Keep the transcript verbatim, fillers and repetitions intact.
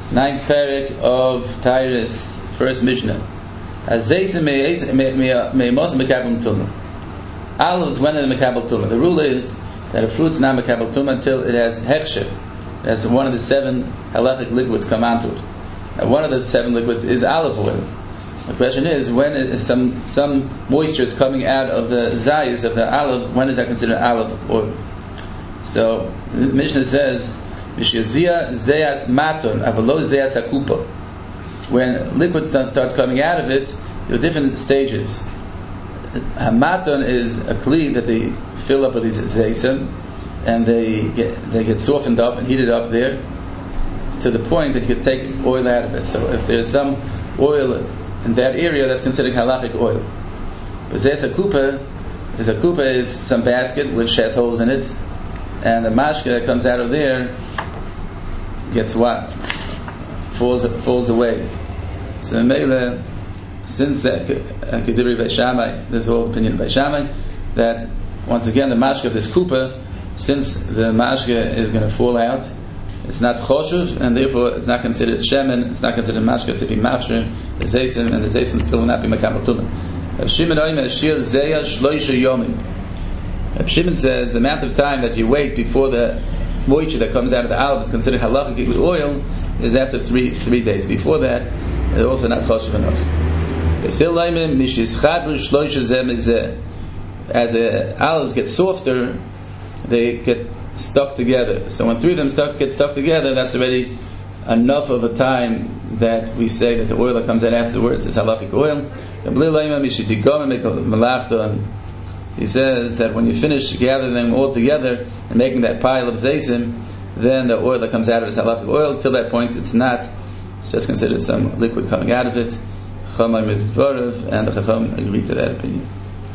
ninth parak of Tyrus, first Mishnah. Azaysim me'imosim mekabel tumah. Olive is when in the mekabel tumah. The rule is that a fruit's not mekabel tumah until it has hechsher. It has one of the seven halachic liquids come onto it. Now, one of the seven liquids is olive oil. The question is, when is some some moisture is coming out of the zayis of the olive, when is that considered olive oil? So the Mishnah says, "Mishyazia zeyas maton avalo zeyas hakupa." When liquid starts coming out of it, there are different stages. Hamaton is a kli that they fill up with these zaysim, and they get they get softened up and heated up there to the point that you can take oil out of it. So if there's some oil in that area, that's considered halachic oil. But zayas hakupa is a kupa is some basket which has holes in it, and the mashka that comes out of there gets what? Falls falls away. So Mele, since that Kedibri by Shammai, this is all opinion by Shammai, that once again the mashka of this kupa, since the mashka is going to fall out, it's not choshev, and therefore it's not considered shemen, it's not considered mashka to be machshir, the zaysim, and the zaysim still will not be makabel tumah. Rav Shimon oimer shir zeya shloisha yomim. Rav Shimon says the amount of time that you wait before the moisture that comes out of the olive is considered halachic with oil is after three three days. Before that, it's also not choshev enough. As the olives get softer, they get stuck together. So when three of them stuck get stuck together, that's already enough of a time that we say that the oil that comes out afterwards is halachic oil. He says that when you finish gathering them all together and making that pile of zaysim, then the oil that comes out of it is halachic oil. Till that point, it's not. It's just considered some liquid coming out of it. And the Chacham agreed to that opinion.